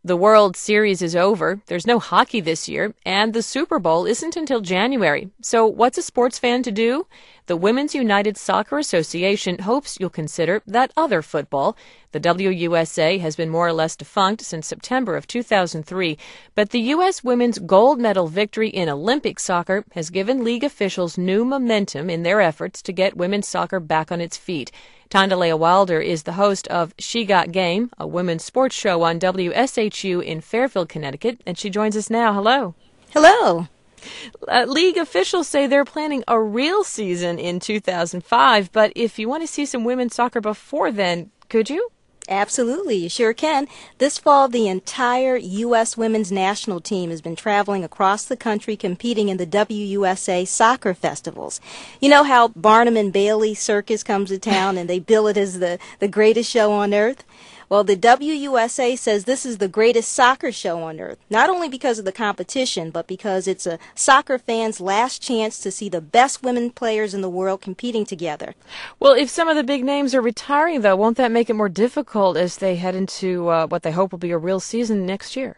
The World Series is over, there's no hockey this year, and the Super Bowl isn't until January. So what's a sports fan to do? The Women's United Soccer Association hopes you'll consider that other football. The WUSA has been more or less defunct since September of 2003, but the U.S. women's gold medal victory in Olympic soccer has given league officials new momentum in their efforts to get women's soccer back on its feet. Tondalea Wilder is the host of She Got Game, a women's sports show on WSHU in Fairfield, Connecticut, and she joins us now. Hello. Hello. League officials say they're planning a real season in 2005, but if you want to see some women's soccer before then, could you? Absolutely, you sure can. This fall, the entire U.S. women's national team has been traveling across the country competing in the WUSA soccer festivals. You know how Barnum and Bailey Circus comes to town and they bill it as the greatest show on earth? Well, the WUSA says this is the greatest soccer show on earth, not only because of the competition, but because it's a soccer fan's last chance to see the best women players in the world competing together. Well, if some of the big names are retiring, though, won't that make it more difficult as they head into what they hope will be a real season next year?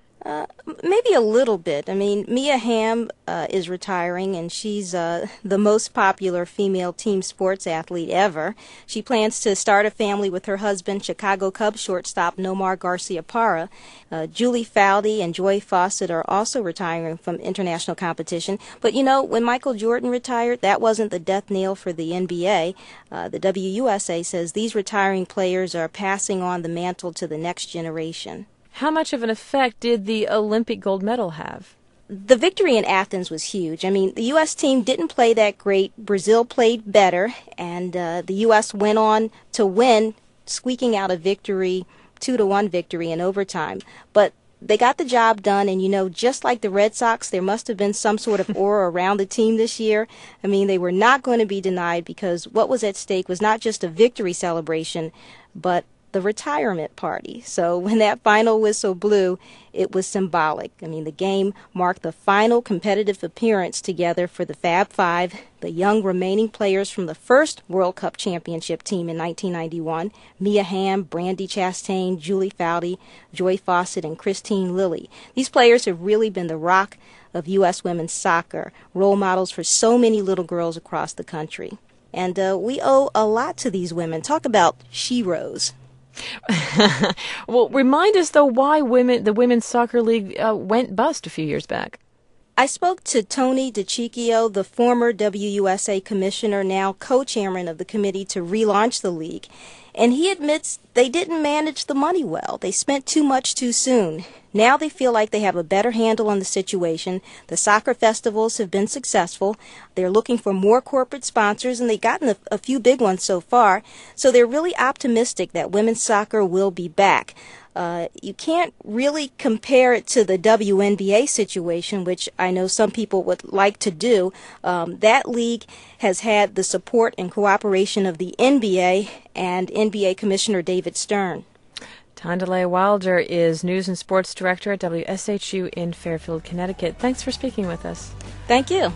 Maybe a little bit. I mean, Mia Hamm is retiring, and she's the most popular female team sports athlete ever. She plans to start a family with her husband, Chicago Cubs shortstop Nomar Garciaparra. Julie Foudy and Joy Fawcett are also retiring from international competition. But, you know, when Michael Jordan retired, that wasn't the death knell for the NBA. The WUSA says these retiring players are passing on the mantle to the next generation. How much of an effect did the Olympic gold medal have? The victory in Athens was huge. I mean, the U.S. team didn't play that great. Brazil played better, and the U.S. went on to win, squeaking out a victory, 2-1 victory in overtime. But they got the job done, and, you know, just like the Red Sox, there must have been some sort of aura around the team this year. I mean, they were not going to be denied because what was at stake was not just a victory celebration, but the retirement party. So when that final whistle blew, it was symbolic. I mean, the game marked the final competitive appearance together for the Fab Five, the young remaining players from the first World Cup championship team in 1991, Mia Hamm, Brandi Chastain, Julie Foudy, Joy Fawcett, and Christine Lilly. These players have really been the rock of U.S. women's soccer, role models for so many little girls across the country. And we owe a lot to these women. Talk about sheroes. Well, remind us, though, why the Women's Soccer League went bust a few years back. I spoke to Tony DiCicchio, the former WUSA commissioner, now co-chairman of the committee to relaunch the league, and he admits they didn't manage the money well. They spent too much too soon. Now they feel like they have a better handle on the situation. The soccer festivals have been successful. They're looking for more corporate sponsors, and they've gotten a few big ones so far. So they're really optimistic that women's soccer will be back. You can't really compare it to the WNBA situation, which I know some people would like to do. That league has had the support and cooperation of the NBA and NBA Commissioner David Stern. Tondalea Wilder is News and Sports Director at WSHU in Fairfield, Connecticut. Thanks for speaking with us. Thank you.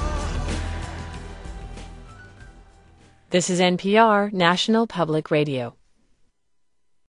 This is NPR, National Public Radio.